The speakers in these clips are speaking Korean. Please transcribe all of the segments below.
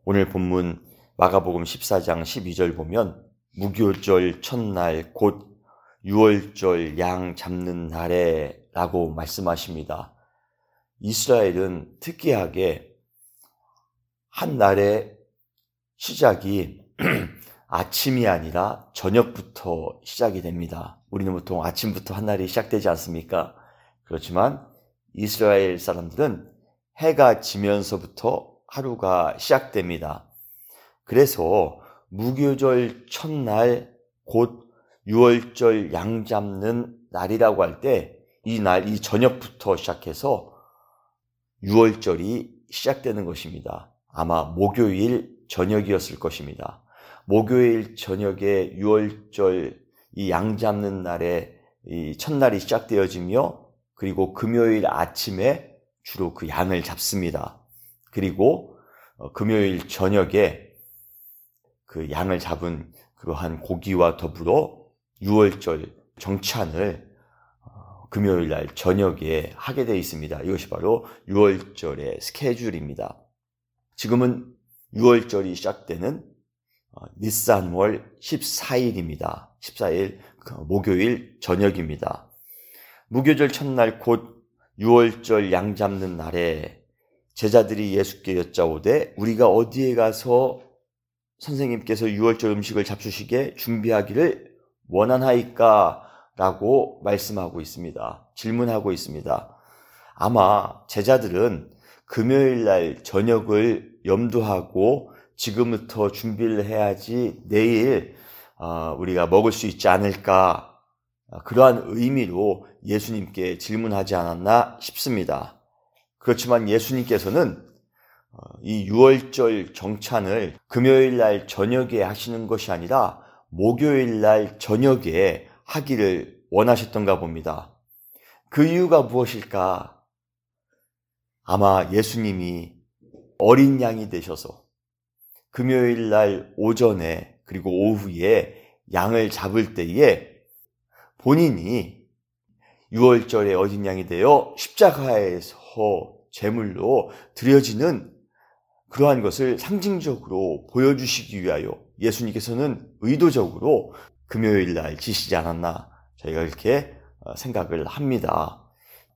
오늘 본문 마가복음 14장 12절 보면 무교절 첫날 곧 유월절 양 잡는 날에 라고 말씀하십니다. 이스라엘은 특이하게 한 날의 시작이 아침이 아니라 저녁부터 시작이 됩니다. 우리는 보통 아침부터 한 날이 시작되지 않습니까? 그렇지만 이스라엘 사람들은 해가 지면서부터 하루가 시작됩니다. 그래서 무교절 첫날 곧 유월절 양 잡는 날이라고 할 때 이 저녁부터 시작해서 유월절이 시작되는 것입니다. 아마 목요일 저녁이었을 것입니다. 목요일 저녁에 유월절 이 양 잡는 날에 이 첫날이 시작되어지며 그리고 금요일 아침에 주로 그 양을 잡습니다. 그리고 금요일 저녁에 그 양을 잡은 그러한 고기와 더불어 유월절 정찬을 금요일 날 저녁에 하게 되어 있습니다. 이것이 바로 유월절의 스케줄입니다. 지금은 유월절이 시작되는 니산월 14일입니다. 14일 목요일 저녁입니다. 무교절 첫날 곧 유월절 양 잡는 날에 제자들이 예수께 여짜오되 우리가 어디에 가서 선생님께서 유월절 음식을 잡수시게 준비하기를 원하나이까? 라고 말씀하고 있습니다. 질문하고 있습니다. 아마 제자들은 금요일 날 저녁을 염두하고 지금부터 준비를 해야지 내일 우리가 먹을 수 있지 않을까? 그러한 의미로 예수님께 질문하지 않았나 싶습니다. 그렇지만 예수님께서는 이 유월절 정찬을 금요일 날 저녁에 하시는 것이 아니라 목요일 날 저녁에 하기를 원하셨던가 봅니다. 그 이유가 무엇일까? 아마 예수님이 어린 양이 되셔서 금요일 날 오전에 그리고 오후에 양을 잡을 때에 본인이 유월절에 어린 양이 되어 십자가에서 제물로 드려지는 그러한 것을 상징적으로 보여주시기 위하여 예수님께서는 의도적으로 금요일 날 지시지 않았나 저희가 이렇게 생각을 합니다.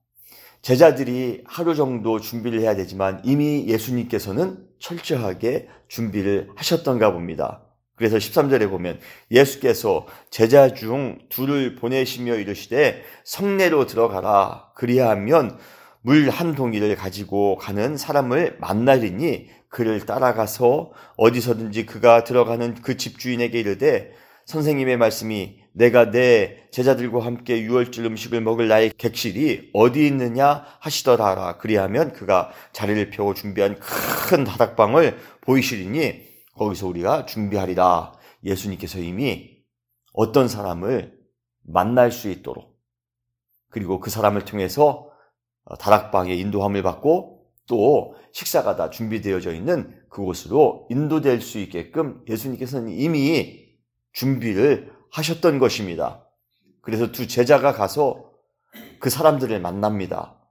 제자들이 하루 정도 준비를 해야 되지만 이미 예수님께서는 철저하게 준비를 하셨던가 봅니다. 그래서 13절에 보면 예수께서 제자 중 둘을 보내시며 이르시되 성내로 들어가라. 그리하면 물 한 동이를 가지고 가는 사람을 만나리니 그를 따라가서 어디서든지 그가 들어가는 그 집주인에게 이르되 선생님의 말씀이 내가 내 제자들과 함께 유월절 음식을 먹을 나의 객실이 어디 있느냐 하시더라. 그리하면 그가 자리를 펴고 준비한 큰 다락방을 보이시리니 거기서 우리가 준비하리라. 예수님께서 이미 어떤 사람을 만날 수 있도록 그리고 그 사람을 통해서 다락방에 인도함을 받고 또 식사가 다 준비되어져 있는 그곳으로 인도될 수 있게끔 예수님께서는 이미 준비를 하셨던 것입니다. 그래서 두 제자가 가서 그 사람들을 만납니다.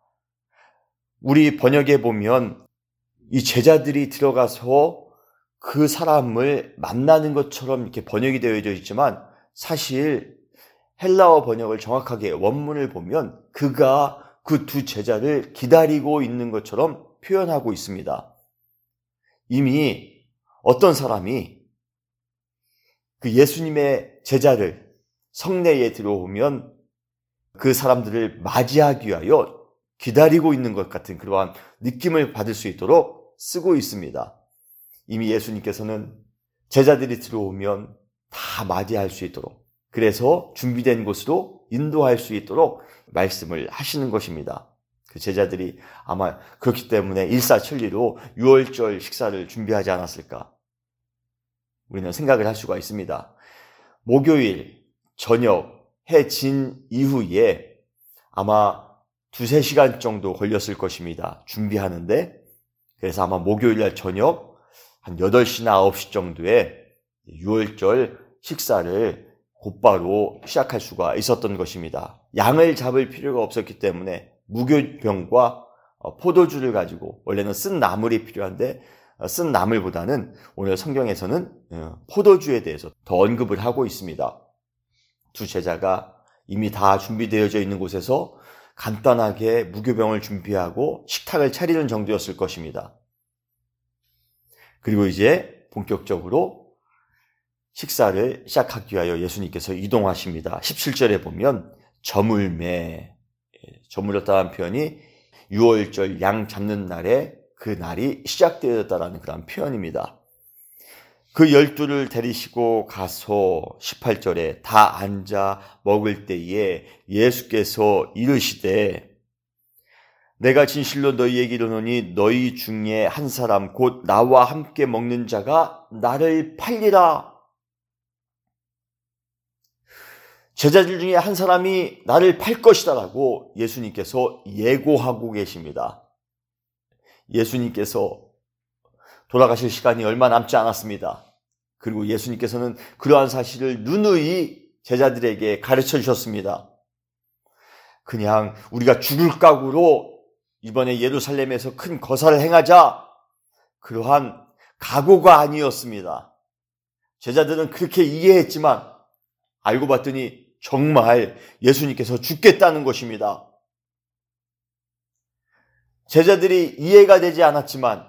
우리 번역에 보면 이 제자들이 들어가서 그 사람을 만나는 것처럼 이렇게 번역이 되어져 있지만 사실 헬라어 번역을 정확하게 원문을 보면 그가 그 두 제자를 기다리고 있는 것처럼 표현하고 있습니다. 이미 어떤 사람이 그 예수님의 제자를 성내에 들어오면 그 사람들을 맞이하기 위하여 기다리고 있는 것 같은 그러한 느낌을 받을 수 있도록 쓰고 있습니다. 이미 예수님께서는 제자들이 들어오면 다 맞이할 수 있도록 그래서 준비된 곳으로 인도할 수 있도록 말씀을 하시는 것입니다. 그 제자들이 아마 그렇기 때문에 일사천리로 유월절 식사를 준비하지 않았을까 우리는 생각을 할 수가 있습니다. 목요일 저녁 해 진 이후에 아마 2-3시간 정도 걸렸을 것입니다. 준비하는데 그래서 아마 목요일 날 저녁 한 8시나 9시 정도에 유월절 식사를 곧바로 시작할 수가 있었던 것입니다. 양을 잡을 필요가 없었기 때문에 무교병과 포도주를 가지고 원래는 쓴 나물이 필요한데 쓴 나물보다는 오늘 성경에서는 포도주에 대해서 더 언급을 하고 있습니다. 두 제자가 이미 다 준비되어져 있는 곳에서 간단하게 무교병을 준비하고 식탁을 차리는 정도였을 것입니다. 그리고 이제 본격적으로 식사를 시작하기 위하여 예수님께서 이동하십니다. 17절에 보면 저물었다는 표현이 6월절 양 잡는 날에 그 날이 시작되었다라는 그런 표현입니다. 그 12를 데리시고 가서 18절에 다 앉아 먹을 때에 예수께서 이르시되 내가 진실로 너희에게 이르노니 너희 중에 한 사람 곧 나와 함께 먹는 자가 나를 팔리라. 제자들 중에 한 사람이 나를 팔 것이다 라고 예수님께서 예고하고 계십니다. 예수님께서 돌아가실 시간이 얼마 남지 않았습니다. 그리고 예수님께서는 그러한 사실을 누누이 제자들에게 가르쳐 주셨습니다. 그냥 우리가 죽을 각오로 이번에 예루살렘에서 큰 거사를 행하자, 그러한 각오가 아니었습니다. 제자들은 그렇게 이해했지만 알고 봤더니 정말 예수님께서 죽겠다는 것입니다. 제자들이 이해가 되지 않았지만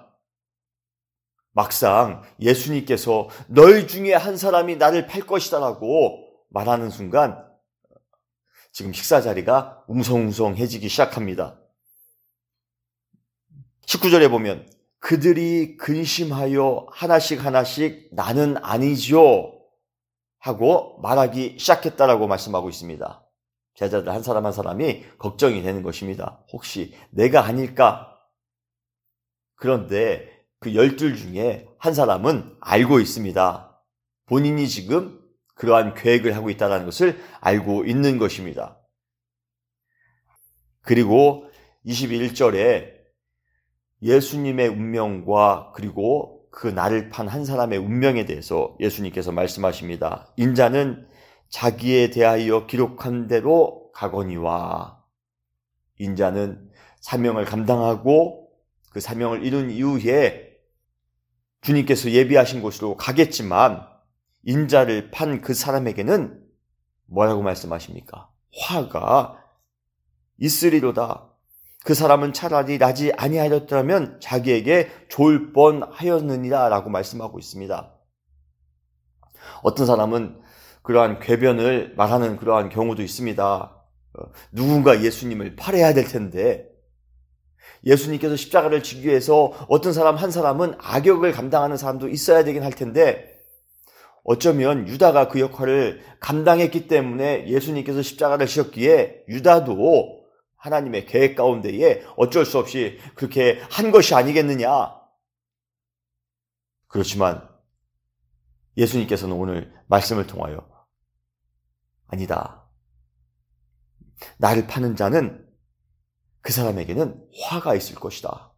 막상 예수님께서 너희 중에 한 사람이 나를 팔 것이다 라고 말하는 순간 지금 식사 자리가 웅성웅성해지기 시작합니다. 19절에 보면 그들이 근심하여 하나씩 나는 아니죠 하고 말하기 시작했다라고 말씀하고 있습니다. 제자들 한 사람 한 사람이 걱정이 되는 것입니다. 혹시 내가 아닐까? 그런데 그 12 중에 한 사람은 알고 있습니다. 본인이 지금 그러한 계획을 하고 있다는 것을 알고 있는 것입니다. 그리고 21절에 예수님의 운명과 그리고 그 나를 판 한 사람의 운명에 대해서 예수님께서 말씀하십니다. 인자는 자기에 대하여 기록한 대로 가거니와, 인자는 사명을 감당하고 그 사명을 이룬 이후에 주님께서 예비하신 곳으로 가겠지만 인자를 판 그 사람에게는 뭐라고 말씀하십니까? 화가 있으리로다. 그 사람은 차라리 나지 아니하였더라면 자기에게 좋을 뻔하였느니라 라고 말씀하고 있습니다. 어떤 사람은 그러한 궤변을 말하는 그러한 경우도 있습니다. 누군가 예수님을 팔아야 될 텐데 예수님께서 십자가를 지기 위해서 어떤 사람 한 사람은 악역을 감당하는 사람도 있어야 되긴 할 텐데 어쩌면 유다가 그 역할을 감당했기 때문에 예수님께서 십자가를 지셨기에 유다도 하나님의 계획 가운데에 어쩔 수 없이 그렇게 한 것이 아니겠느냐. 그렇지만 예수님께서는 오늘 말씀을 통하여 아니다. 나를 파는 자는 그 사람에게는 화가 있을 것이다.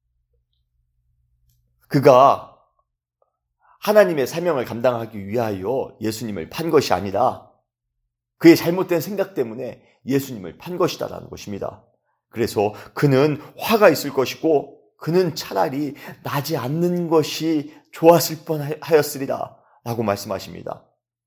그가 하나님의 사명을 감당하기 위하여 예수님을 판 것이 아니라 그의 잘못된 생각 때문에 예수님을 판 것이다라는 것입니다. 그래서 그는 화가 있을 것이고 그는 차라리 나지 않는 것이 좋았을 뻔하였으리라 라고 말씀하십니다.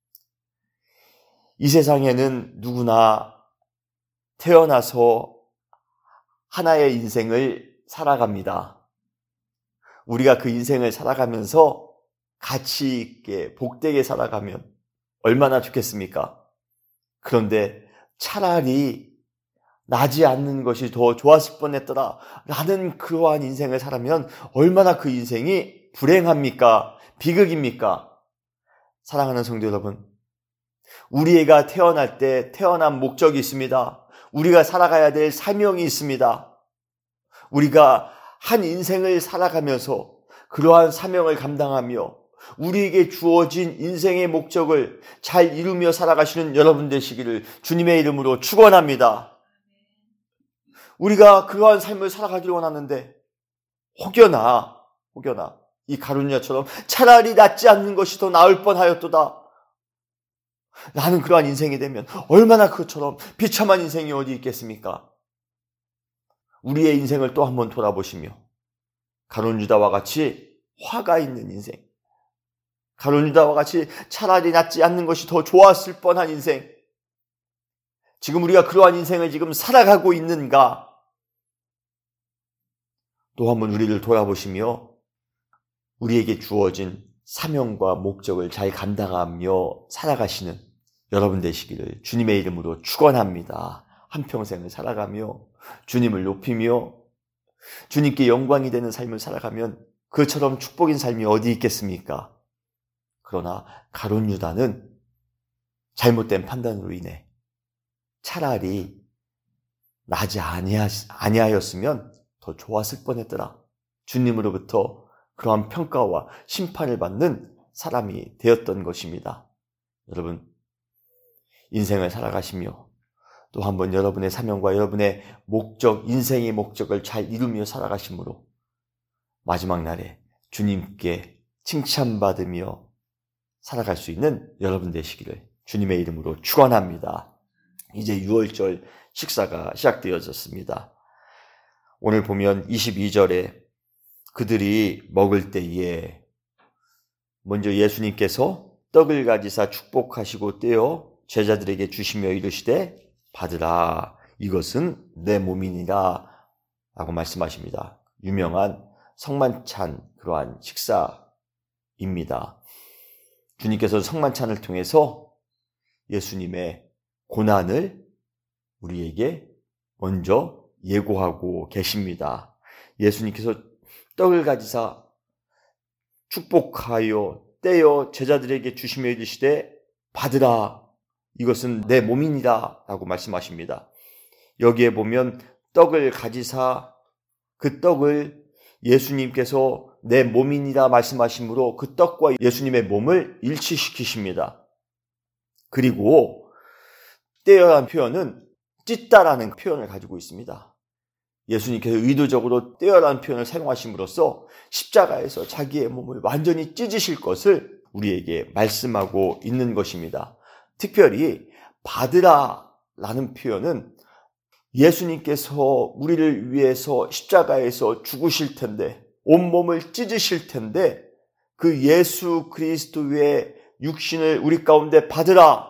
이 세상에는 누구나 태어나서 하나의 인생을 살아갑니다. 우리가 그 인생을 살아가면서 가치 있게 복되게 살아가면 얼마나 좋겠습니까? 그런데 차라리 나지 않는 것이 더 좋았을 뻔했더라 라는 그러한 인생을 살아면 얼마나 그 인생이 불행합니까? 비극입니까? 사랑하는 성도 여러분, 우리가 태어날 때 태어난 목적이 있습니다. 우리가 살아가야 될 사명이 있습니다. 우리가 한 인생을 살아가면서 그러한 사명을 감당하며 우리에게 주어진 인생의 목적을 잘 이루며 살아가시는 여러분 되시기를 주님의 이름으로 축원합니다. 우리가 그러한 삶을 살아가기를 원하는데 혹여나 이 가룟유다처럼 차라리 낫지 않는 것이 더 나을 뻔하였도다. 나는 그러한 인생이 되면 얼마나 그것처럼 비참한 인생이 어디 있겠습니까? 우리의 인생을 또 한번 돌아보시며 가룟유다와 같이 화가 있는 인생, 가룟 유다와 같이 차라리 낫지 않는 것이 더 좋았을 뻔한 인생, 지금 우리가 그러한 인생을 지금 살아가고 있는가? 또 한번 우리를 돌아보시며 우리에게 주어진 사명과 목적을 잘 감당하며 살아가시는 여러분 되시기를 주님의 이름으로 축원합니다. 한평생을 살아가며 주님을 높이며 주님께 영광이 되는 삶을 살아가면 그처럼 축복인 삶이 어디 있겠습니까? 그러나 가룟 유다는 잘못된 판단으로 인해 차라리 나지 아니하였으면 더 좋았을 뻔했더라. 주님으로부터 그러한 평가와 심판을 받는 사람이 되었던 것입니다. 여러분, 인생을 살아가시며 또 한번 여러분의 사명과 여러분의 목적, 인생의 목적을 잘 이루며 살아가심으로 마지막 날에 주님께 칭찬받으며 살아갈 수 있는 여러분 되시기를 주님의 이름으로 축원합니다. 이제 6월절 식사가 시작되어졌습니다. 오늘 보면 22절에 그들이 먹을 때에 먼저 예수님께서 떡을 가지사 축복하시고 떼어 제자들에게 주시며 이르시되 받으라, 이것은 내 몸이니라 라고 말씀하십니다. 유명한 성만찬 그러한 식사입니다. 주님께서 성만찬을 통해서 예수님의 고난을 우리에게 먼저 예고하고 계십니다. 예수님께서 떡을 가지사 축복하여 떼어 제자들에게 주시며 이르시되 받으라, 이것은 내 몸이니라 라고 말씀하십니다. 여기에 보면 떡을 가지사 그 떡을 예수님께서 내 몸이니라 말씀하시므로 그 떡과 예수님의 몸을 일치시키십니다. 그리고 떼어라는 표현은 찢다라는 표현을 가지고 있습니다. 예수님께서 의도적으로 떼어라는 표현을 사용하심으로써 십자가에서 자기의 몸을 완전히 찢으실 것을 우리에게 말씀하고 있는 것입니다. 특별히 받으라라는 표현은 예수님께서 우리를 위해서 십자가에서 죽으실 텐데, 온몸을 찢으실 텐데 그 예수 그리스도의 육신을 우리 가운데 받으라,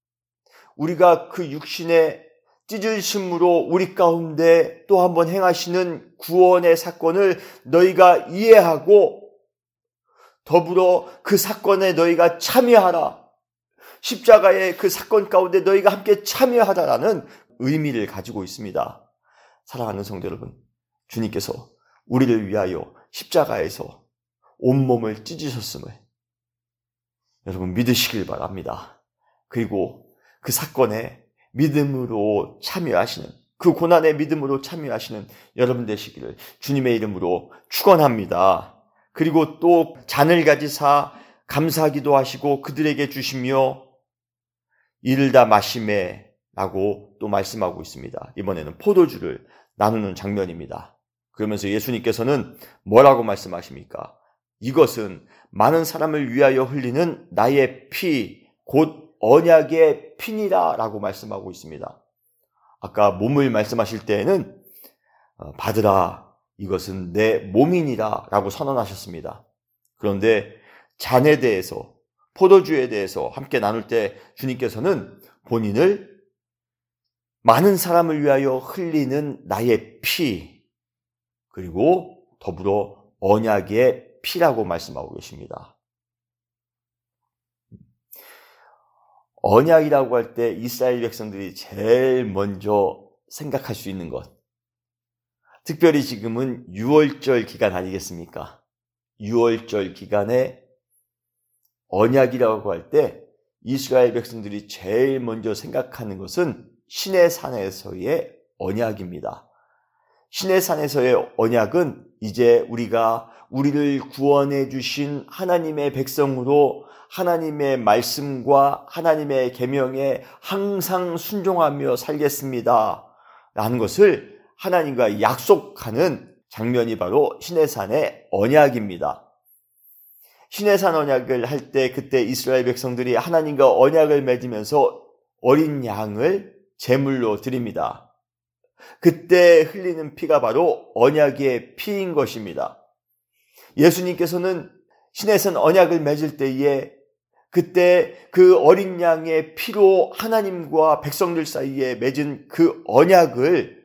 우리가 그 육신의 찢으심으로 우리 가운데 또 한번 행하시는 구원의 사건을 너희가 이해하고 더불어 그 사건에 너희가 참여하라, 십자가의 그 사건 가운데 너희가 함께 참여하라라는 의미를 가지고 있습니다. 사랑하는 성도 여러분, 주님께서 우리를 위하여 십자가에서 온몸을 찢으셨음을 여러분 믿으시길 바랍니다. 그리고 그 사건에 믿음으로 참여하시는, 그 고난의 믿음으로 참여하시는 여러분 되시기를 주님의 이름으로 축원합니다. 그리고 또 잔을 가지사 감사하기도 하시고 그들에게 주시며 이를 다 마시매 라고 또 말씀하고 있습니다. 이번에는 포도주를 나누는 장면입니다. 그러면서 예수님께서는 뭐라고 말씀하십니까? 이것은 많은 사람을 위하여 흘리는 나의 피, 곧 언약의 피니라 라고 말씀하고 있습니다. 아까 몸을 말씀하실 때에는 받으라, 이것은 내 몸이니라 라고 선언하셨습니다. 그런데 잔에 대해서, 포도주에 대해서 함께 나눌 때 주님께서는 본인을 많은 사람을 위하여 흘리는 나의 피, 그리고 더불어 언약의 피라고 말씀하고 계십니다. 언약이라고 할 때 이스라엘 백성들이 제일 먼저 생각할 수 있는 것, 특별히 지금은 6월절 기간 아니겠습니까? 6월절 기간에 언약이라고 할 때 이스라엘 백성들이 제일 먼저 생각하는 것은 시내산에서의 언약입니다. 시내산에서의 언약은 이제 우리를 구원해 주신 하나님의 백성으로 하나님의 말씀과 하나님의 계명에 항상 순종하며 살겠습니다 라는 것을 하나님과 약속하는 장면이 바로 시내산의 언약입니다. 시내산 언약을 할 때 그때 이스라엘 백성들이 하나님과 언약을 맺으면서 어린 양을 제물로 드립니다. 그때 흘리는 피가 바로 언약의 피인 것입니다. 예수님께서는 시내산 언약을 맺을 때에 그때 그 어린 양의 피로 하나님과 백성들 사이에 맺은 그 언약을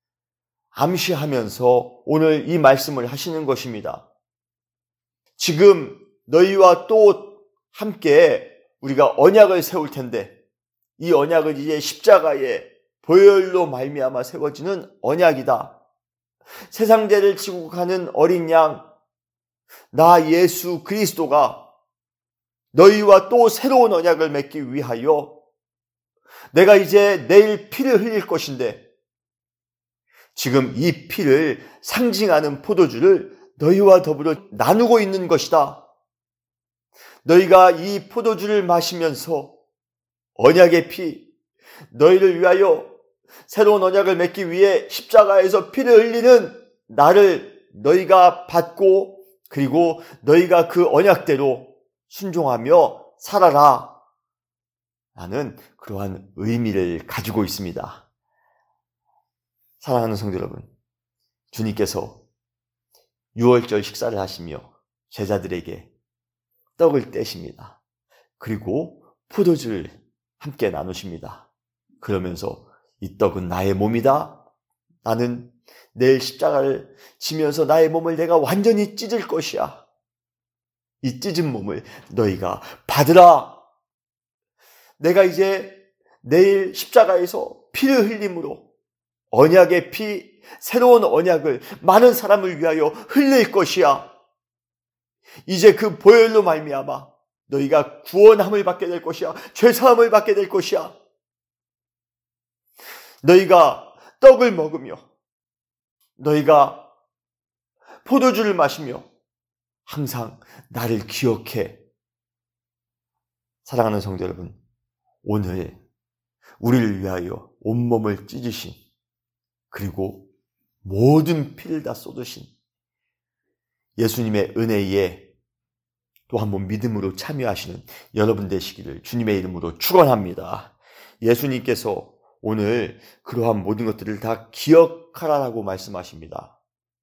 암시하면서 오늘 이 말씀을 하시는 것입니다. 지금 너희와 또 함께 우리가 언약을 세울 텐데 이 언약은 이제 십자가의 보혈로 말미암아 세워지는 언약이다. 세상 죄를 지고 가는 어린 양, 나 예수 그리스도가 너희와 또 새로운 언약을 맺기 위하여 내가 이제 내일 피를 흘릴 것인데 지금 이 피를 상징하는 포도주를 너희와 더불어 나누고 있는 것이다. 너희가 이 포도주를 마시면서 언약의 피, 너희를 위하여 새로운 언약을 맺기 위해 십자가에서 피를 흘리는 나를 너희가 받고 그리고 너희가 그 언약대로 순종하며 살아라. 라는 그러한 의미를 가지고 있습니다. 사랑하는 성도 여러분, 주님께서 유월절 식사를 하시며 제자들에게 떡을 떼십니다. 그리고 포도주를 함께 나누십니다. 그러면서 이 떡은 나의 몸이다. 나는 내일 십자가를 지면서 나의 몸을 내가 완전히 찢을 것이야. 이 찢은 몸을 너희가 받으라. 내가 이제 내일 십자가에서 피를 흘림으로 언약의 피, 새로운 언약을 많은 사람을 위하여 흘릴 것이야. 이제 그 보혈로 말미암아 너희가 구원함을 받게 될 것이야. 죄사함을 받게 될 것이야. 너희가 떡을 먹으며 너희가 포도주를 마시며 항상 나를 기억해. 사랑하는 성도 여러분, 오늘 우리를 위하여 온몸을 찢으신 그리고 모든 피를 다 쏟으신 예수님의 은혜에 또 한번 믿음으로 참여하시는 여러분 되시기를 주님의 이름으로 축원합니다. 예수님께서 오늘 그러한 모든 것들을 다 기억하라라고 말씀하십니다.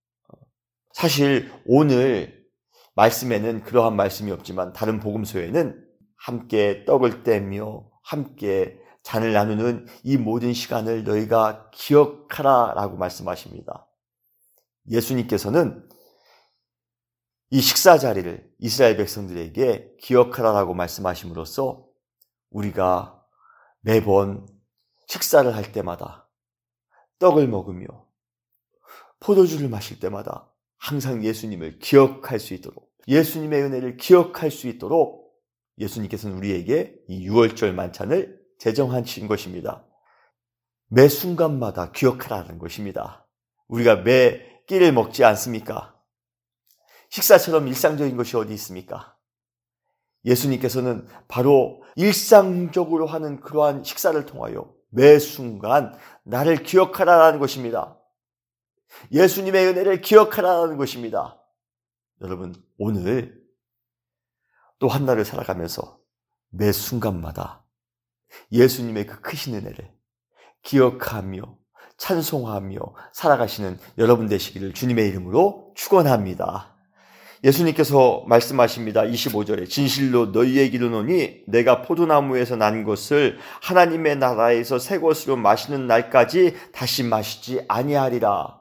사실 오늘 말씀에는 그러한 말씀이 없지만 다른 복음서에는 함께 떡을 떼며 함께 잔을 나누는 이 모든 시간을 너희가 기억하라라고 말씀하십니다. 예수님께서는 이 식사 자리를 이스라엘 백성들에게 기억하라라고 말씀하심으로써 우리가 매번 식사를 할 때마다 떡을 먹으며 포도주를 마실 때마다 항상 예수님을 기억할 수 있도록 예수님의 은혜를 기억할 수 있도록 예수님께서는 우리에게 이 유월절 만찬을 제정하신 것입니다. 매 순간마다 기억하라는 것입니다. 우리가 매 끼를 먹지 않습니까? 식사처럼 일상적인 것이 어디 있습니까? 예수님께서는 바로 일상적으로 하는 그러한 식사를 통하여 매 순간 나를 기억하라는 것입니다. 예수님의 은혜를 기억하라는 것입니다. 여러분, 오늘 또 한 날을 살아가면서 매 순간마다 예수님의 그 크신 은혜를 기억하며 찬송하며 살아가시는 여러분 되시기를 주님의 이름으로 축원합니다. 예수님께서 말씀하십니다. 25절에 진실로 너희에게 이르노니 내가 포도나무에서 난 것을 하나님의 나라에서 새 것으로 마시는 날까지 다시 마시지 아니하리라.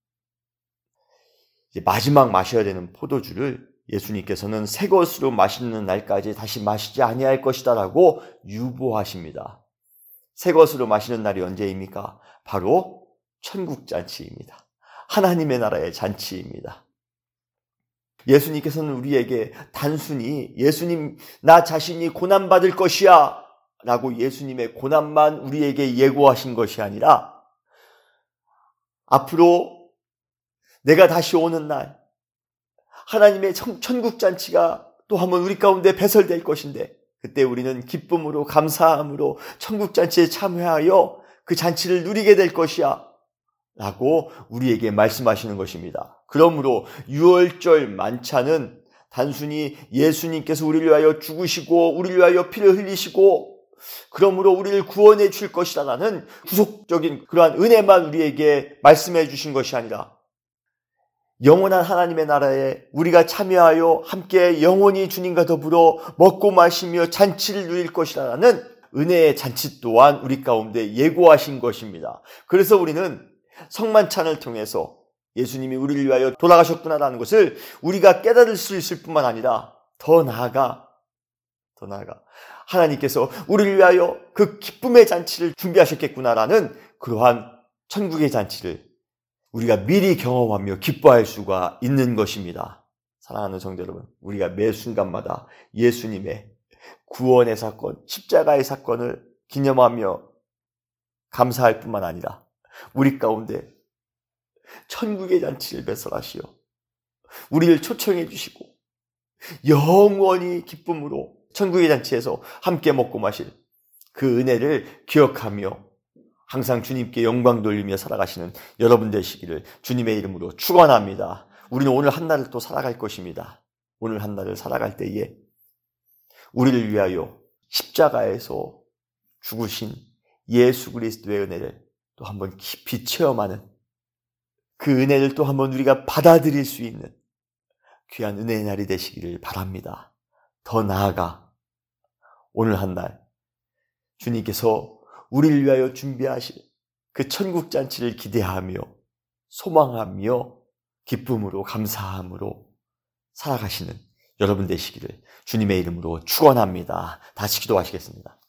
이제 마지막 마셔야 되는 포도주를 예수님께서는 새 것으로 마시는 날까지 다시 마시지 아니할 것이다 라고 유보하십니다. 새 것으로 마시는 날이 언제입니까? 바로 천국잔치입니다. 하나님의 나라의 잔치입니다. 예수님께서는 우리에게 단순히 예수님 나 자신이 고난받을 것이야 라고 예수님의 고난만 우리에게 예고하신 것이 아니라 앞으로 내가 다시 오는 날 하나님의 천국잔치가 또 한번 우리 가운데 배설될 것인데 그때 우리는 기쁨으로 감사함으로 천국잔치에 참여하여 그 잔치를 누리게 될 것이야 라고 우리에게 말씀하시는 것입니다. 그러므로 유월절 만찬은 단순히 예수님께서 우리를 위하여 죽으시고 우리를 위하여 피를 흘리시고 그러므로 우리를 구원해 줄 것이라는 구속적인 그러한 은혜만 우리에게 말씀해 주신 것이 아니라 영원한 하나님의 나라에 우리가 참여하여 함께 영원히 주님과 더불어 먹고 마시며 잔치를 누릴 것이라는 은혜의 잔치 또한 우리 가운데 예고하신 것입니다. 그래서 우리는 성만찬을 통해서 예수님이 우리를 위하여 돌아가셨구나라는 것을 우리가 깨달을 수 있을 뿐만 아니라 더 나아가 하나님께서 우리를 위하여 그 기쁨의 잔치를 준비하셨겠구나라는 그러한 천국의 잔치를 우리가 미리 경험하며 기뻐할 수가 있는 것입니다. 사랑하는 성도 여러분, 우리가 매 순간마다 예수님의 구원의 사건, 십자가의 사건을 기념하며 감사할 뿐만 아니라 우리 가운데 천국의 잔치를 배설하시어 우리를 초청해 주시고 영원히 기쁨으로 천국의 잔치에서 함께 먹고 마실 그 은혜를 기억하며 항상 주님께 영광 돌리며 살아가시는 여러분 되시기를 주님의 이름으로 축원합니다. 우리는 오늘 한 날을 또 살아갈 것입니다. 오늘 한 날을 살아갈 때에 우리를 위하여 십자가에서 죽으신 예수 그리스도의 은혜를 또 한번 깊이 체험하는 그 은혜를 또 한번 우리가 받아들일 수 있는 귀한 은혜의 날이 되시기를 바랍니다. 더 나아가 오늘 한 날 주님께서 우리를 위하여 준비하실 그 천국 잔치를 기대하며 소망하며 기쁨으로 감사함으로 살아가시는 여러분 되시기를 주님의 이름으로 축원합니다. 다시 기도하시겠습니다.